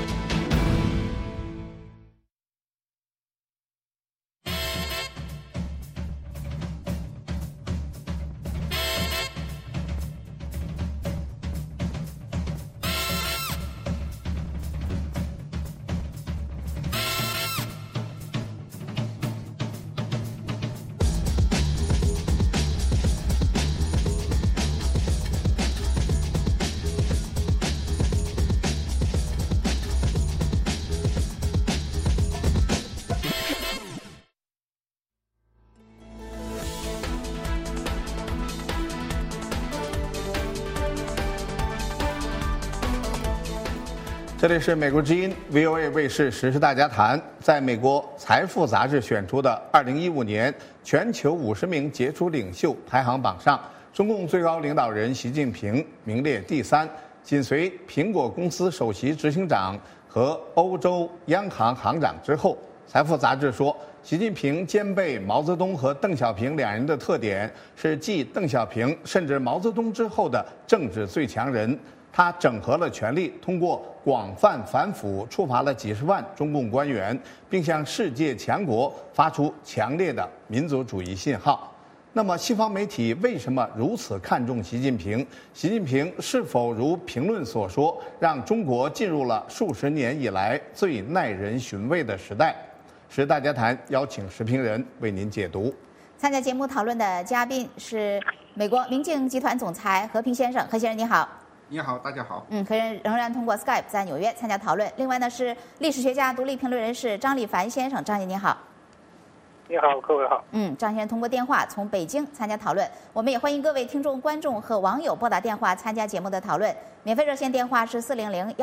这里是美国之音 VOA 卫视时事大家谈。在美国财富杂志选出的2015年全球50名杰出领袖排行榜上，中共最高领导人习近平名列第3，紧随苹果公司首席执行长和欧洲央行行长之后。财富杂志说，习近平兼备毛泽东和邓小平两人的特点，是继邓小平甚至毛泽东之后的政治最强人。他整合了权力，通过广泛反腐处罚了几十万中共官员，并向世界强国发出强烈的民族主义信号。 那么，西方媒体为什么如此看重习近平？习近平是否如评论所说，让中国进入了数十年以来最耐人寻味的时代？时大家谈邀请时评人为您解读。 参加节目讨论的嘉宾是美国明镜集团总裁何平先生，何先生你好。 你好，大家好。 何人仍然通过 Skype 在纽约参加讨论。另外呢是历史学家、独立评论人士张立凡先生，张先生你好。 你好，各位好。 张先生通过电话从北京参加讨论。我们也欢迎各位听众、观众和网友拨打电话参加节目的讨论。免费热线电话是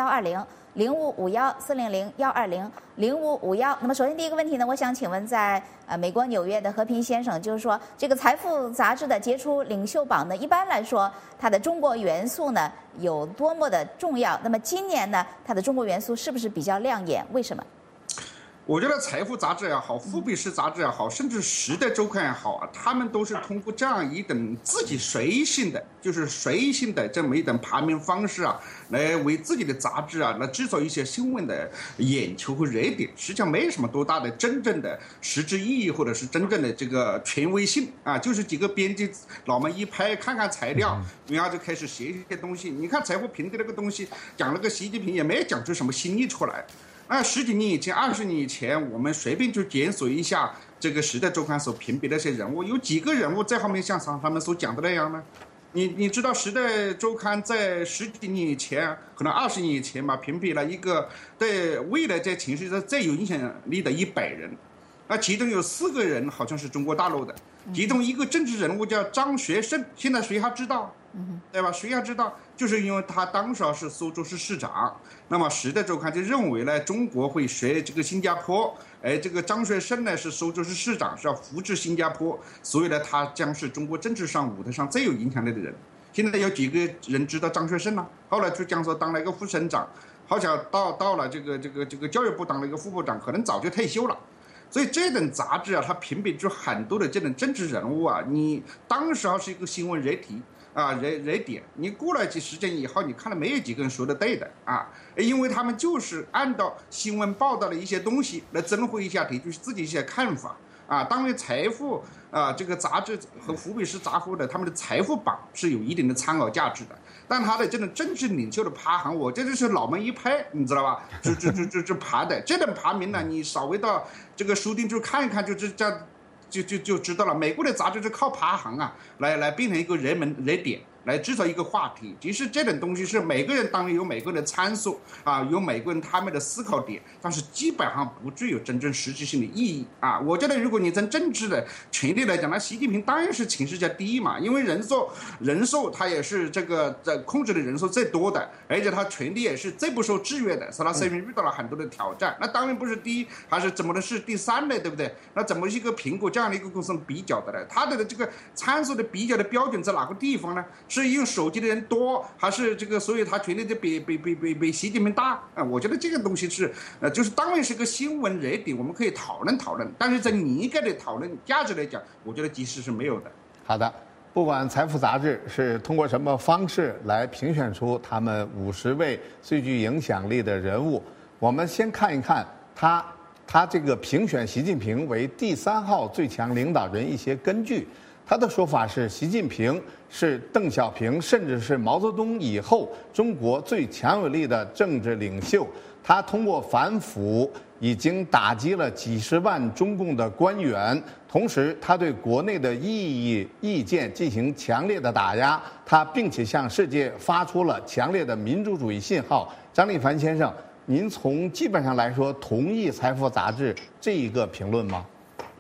400-120-0551，400-120-0551。那么首先第一个问题呢，我想请问在美国纽约的和平先生，就是说这个《财富》杂志的杰出领袖榜呢，一般来说它的中国元素呢有多么的重要？那么今年呢，它的中国元素是不是比较亮眼？为什么？ 我觉得《财富》杂志也好，《富比士》杂志也好，甚至《时代周刊》也好啊，他们都是通过这样一等自己随性的这么一等排名方式啊，来为自己的杂志啊，来制造一些新闻的眼球和热点，实际上没什么多大的真正的实质意义，或者是真正的这个权威性啊，就是几个编辑脑门一拍，看看材料，然后就开始写一些东西。你看《财富》评的那个东西，讲了个习近平，也没讲出什么新意出来。10几年以前、20年以前，我们随便就检索一下这个《时代周刊》所评比的那些人物，有几个人物在后面像他们所讲的那样呢？你知道《时代周刊》在10几年以前，可能20年以前吧，评比了一个对未来在情势上最有影响力的100人，其中有4个人好像是中国大陆的，其中一个政治人物叫张学胜，现在谁还知道？对吧？谁还知道？就是因为他当时是苏州市市长，那么《时代周刊》就认为呢，中国会学这个新加坡，这个张学胜呢是苏州市市长，是要复制新加坡，所以呢，他将是中国政治上舞台上最有影响力的人。现在有几个人知道张学胜呢？后来就江苏当了一个副省长，好像到了这个教育部当了一个副部长，可能早就退休了。所以这等杂志啊，它评比出很多的这种政治人物啊，你当时是一个新闻热题。热点，你过了几十年以后，你看了没有几个人说的对的啊？因为他们就是按照新闻报道的一些东西来综合一下，提出自己一些看法啊。当然，《财富》这个杂志和《福比士》杂志的他们的财富榜是有一定的参考价值的，但他的这种政治领袖的排行，我这就是脑门一拍，你知道吧？就排的这种排名呢，你稍微到这个书店就看一看，就知道了。美国的杂志是靠排行啊，来变成一个热点，来制造一个话题。其实这种东西是每个人当然有每个人的参数啊，有每个人他们的思考点，但是基本上不具有真正实质性的意义啊。我觉得如果你从政治的权力来讲，那习近平当然是情势较低嘛，因为人数他也是这个控制的人数最多的，而且他权力也是最不受制约的，所以他身边遇到了很多的挑战。那当然不是第一，还是怎么的是第3呢？对不对？那怎么一个苹果这样的一个公司比较的呢？它的这个参数的比较的标准在哪个地方呢？是用手机的人多，还是这个所以他权力就比习近平大啊？我觉得这个东西是就是当然是个新闻热点，我们可以讨论，但是在你个的讨论价值来讲，我觉得其实是没有的。 好的，不管《财富》杂志是通过什么方式来评选出他们50位最具影响力的人物，我们先看一看他这个评选习近平为第3号最强领导人一些根据。他的说法是，习近平是邓小平甚至是毛泽东以后中国最强有力的政治领袖。他通过反腐已经打击了几十万中共的官员，同时他对国内的意见进行强烈的打压，他并且向世界发出了强烈的民主主义信号。张立凡先生，您从基本上来说同意《财富》杂志这一个评论吗？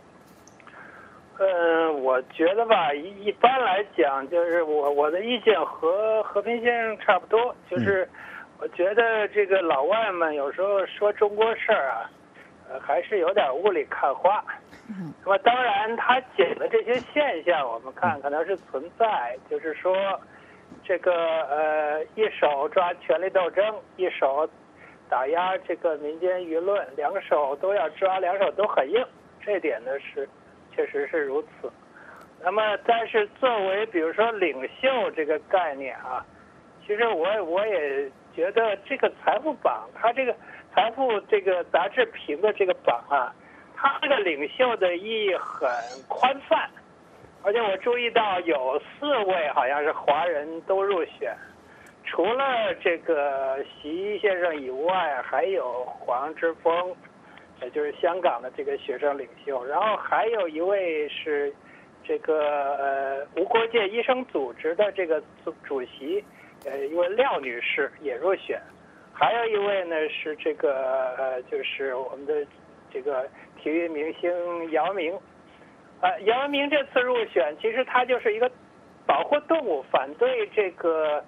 我觉得吧，一般来讲，就是我的意见和和平先生差不多，就是我觉得这个老外们有时候说中国事儿啊，还是有点雾里看花。那么当然，他讲的这些现象，我们看可能是存在，就是说这个一手抓权力斗争，一手打压这个民间舆论，两手都要抓，两手都很硬，这点呢是确实是如此。那么但是作为比如说领袖这个概念啊，其实我也觉得这个财富榜，它这个财富这个杂志评的这个榜啊，它这个领袖的意义很宽泛， 而且我注意到有4位好像是华人都入选，除了这个习先生以外，还有黄之锋，也就是香港的这个学生领袖，然后还有一位是这个无国界医生组织的这个主席，一位廖女士也入选，还有一位呢是这个就是我们的这个体育明星姚明。姚明这次入选，其实他就是一个保护动物，反对这个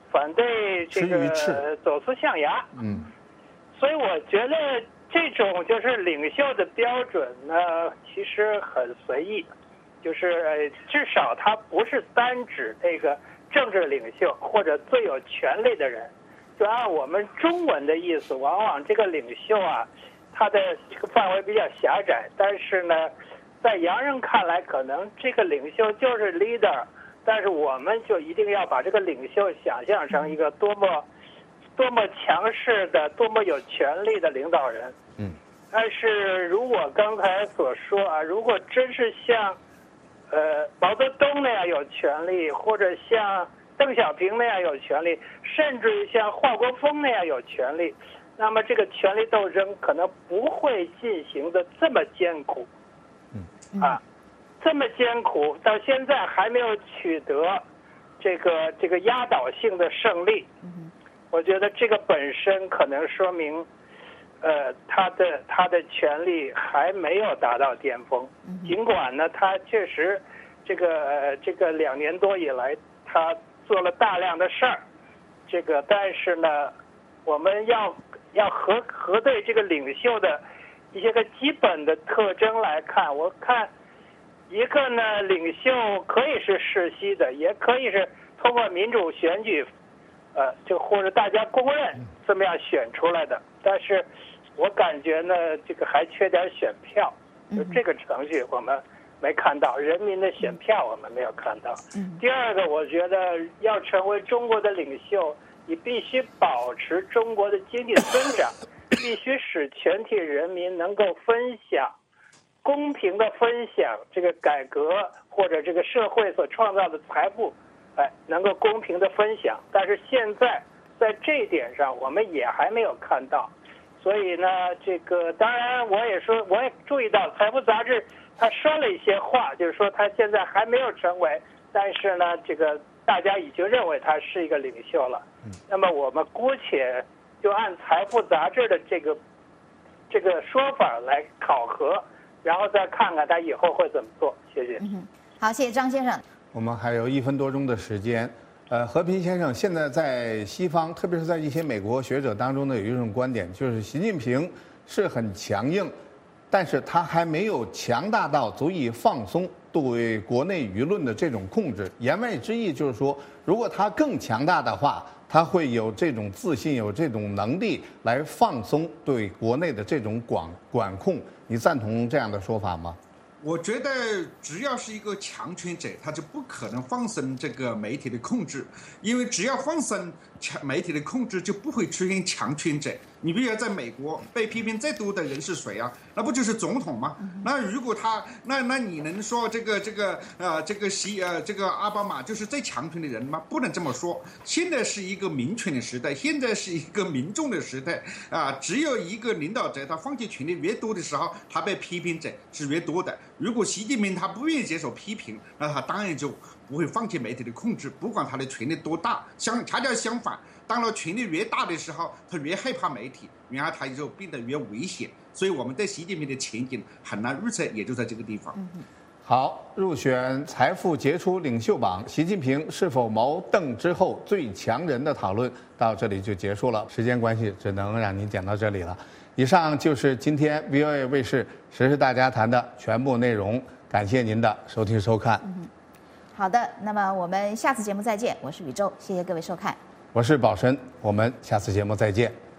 走私象牙。所以我觉得这种就是领袖的标准呢，其实很随意，就是至少他不是单指这个政治领袖或者最有权力的人。就按我们中文的意思，往往这个领袖啊，他的这个范围比较狭窄，但是呢。在洋人看来，可能这个领袖就是 leader， 但是我们就一定要把这个领袖想象成一个多么强势的、多么有权力的领导人。但是如果刚才所说啊，如果真是像毛泽东那样有权力，或者像邓小平那样有权力，甚至于像华国锋那样有权力，那么这个权力斗争可能不会进行的这么艰苦。这么艰苦，到现在还没有取得这个压倒性的胜利。我觉得这个本身可能说明，他的权力还没有达到巅峰。尽管呢，他确实这个2年多以来，他做了大量的事儿，但是呢，我们要核对这个领袖的一些个基本的特征来看，我看一个呢，领袖可以是世袭的，也可以是通过民主选举，就或者大家公认这么样选出来的。但是我感觉呢，这个还缺点选票，就这个程序我们没看到，人民的选票我们没有看到。第二个，我觉得要成为中国的领袖，你必须保持中国的经济增长。必须使全体人民能够分享，公平的分享这个改革或者这个社会所创造的财富，能够公平的分享。但是现在在这一点上，我们也还没有看到。所以呢，当然我也注意到《财富》杂志他说了一些话，就是说他现在还没有成为，但是呢，大家已经认为他是一个领袖了。那么我们姑且就按《财富》杂志的这个说法来考核，然后再看看他以后会怎么做。谢谢。 好，谢谢张先生。 我们还有1分多钟的时间。和平先生，现在在西方，特别是在一些美国学者当中呢，有一种观点，就是习近平是很强硬，但是他还没有强大到足以放松对国内舆论的这种控制。言外之意就是说，如果他更强大的话，他会有这种自信，有这种能力来放松对国内的这种管控。你赞同这样的说法吗？ 我觉得只要是一个强权者，他就不可能放松这个媒体的控制，因为只要放松媒体的控制，就不会出现强权者。你比如在美国被批评最多的人是谁啊？那不就是总统吗？那如果他那你能说这个奥巴马就是最强权的人吗？不能这么说。现在是一个民权的时代，现在是一个民众的时代啊！只有一个领导者他放弃权力越多的时候，他被批评者是越多的。如果习近平他不愿意接受批评，那他当然就不会放弃媒体的控制，不管他的权力多大。恰恰相反，当了权力越大的时候，他越害怕媒体，然后他就变得越危险。所以我们对习近平的前景很难预测，也就在这个地方。 好，入选财富杰出领袖榜，习近平是否毛邓之后最强人的讨论到这里就结束了。时间关系，只能让您讲到这里了。以上就是今天 VOA 卫视时事大家谈的全部内容，感谢您的收听收看。 好的，那么我们下次节目再见。我是宇宙，谢谢各位收看。 我是宝神，我们下次节目再见。